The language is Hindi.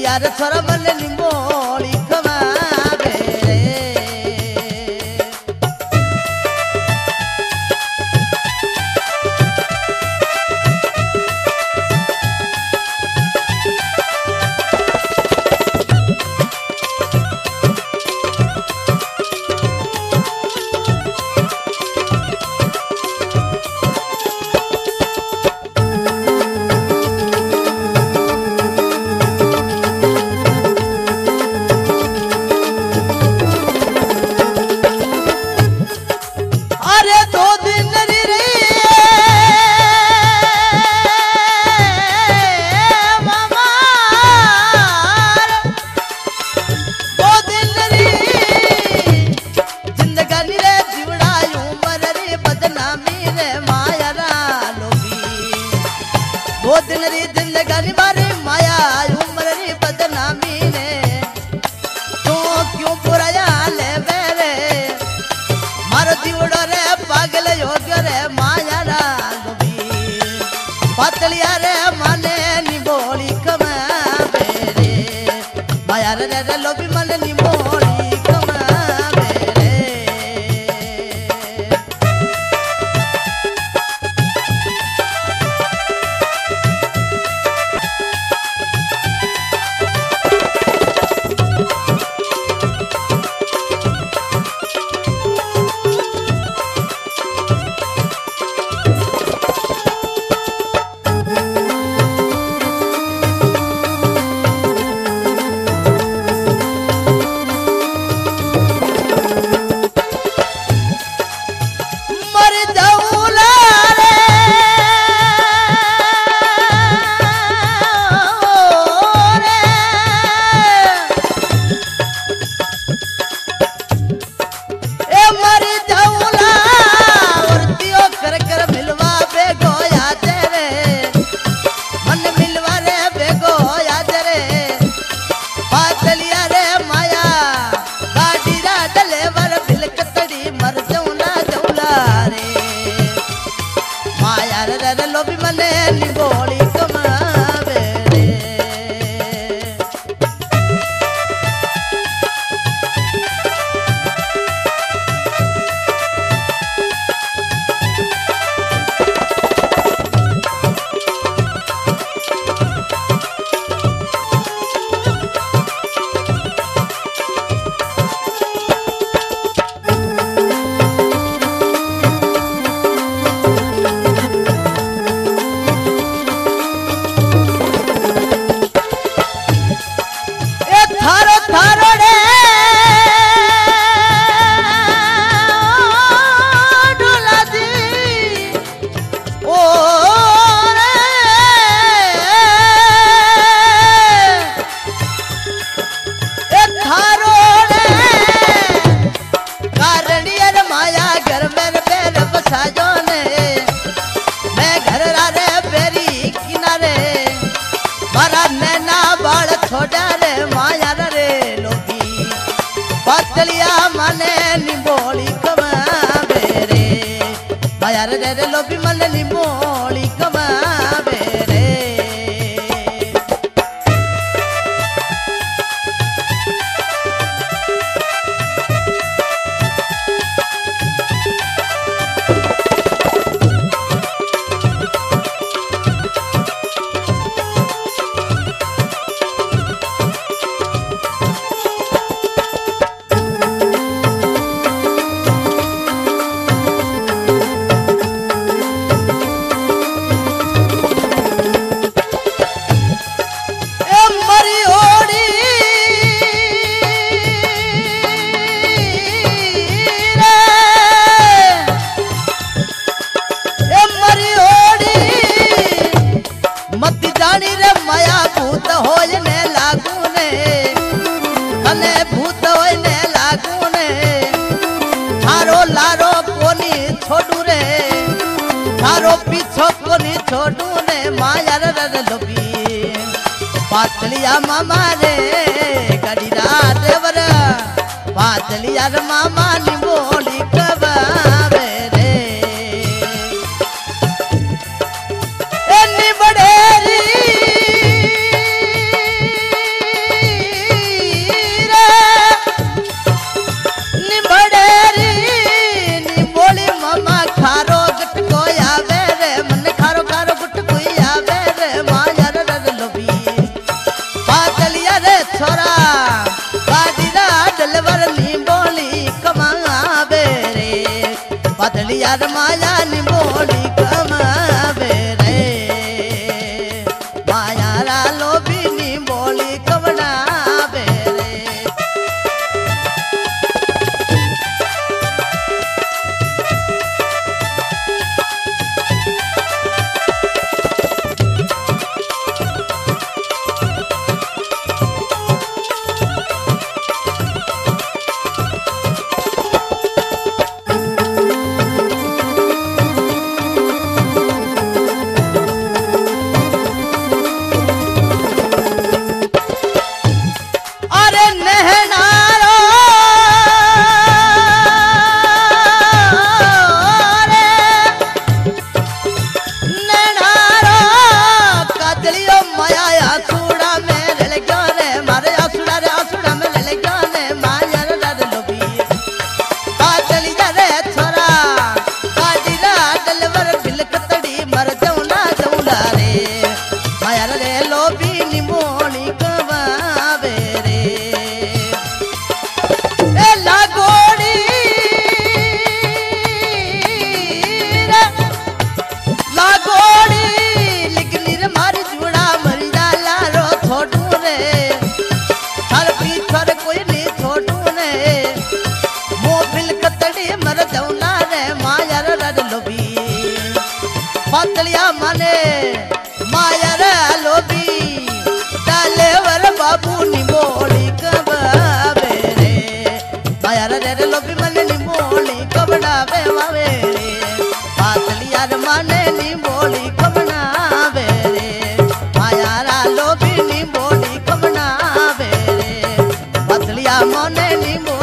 यार छोरा मन निमोली कमावे रे। वो दिन री जिंदगानी बारी माया उम्र री बदनामी ने तो क्यों बुराया ले मेरे मारो दीवड़ो रे पागल योग्य रे माया रा लोभी पातलिया रे माने नी बोली कमावे रे माया रे रे लोभी माने नी बोली कमावे रे। लोभी मने नी बोली कमावे रे। छोड़ा रे माया रे लोभी पातलिया माने नी बोली कमावे रे माया रे रे लोभी माने नी बोली कमावे रे। छोड़ू ने माया रे लोभी पातलिया मामा रे गड़ीरा देवर पातलिया रे मामा नी बोली कबावे रे। एनी बड़ेरी यार माया नी बोली कमावे रे माया रा लोभी नी बोली कवनावे रे पतलिया मने माया रे लोभी डालेवर बाबू नी बोली कबावे रे माया रे लोभी मने नी बोली कबड़ावे वावे रे पतलिया रे मने नी बोली कबनावे रे माया रा लोभी नी बोली कबनावे रे पतलिया मने नी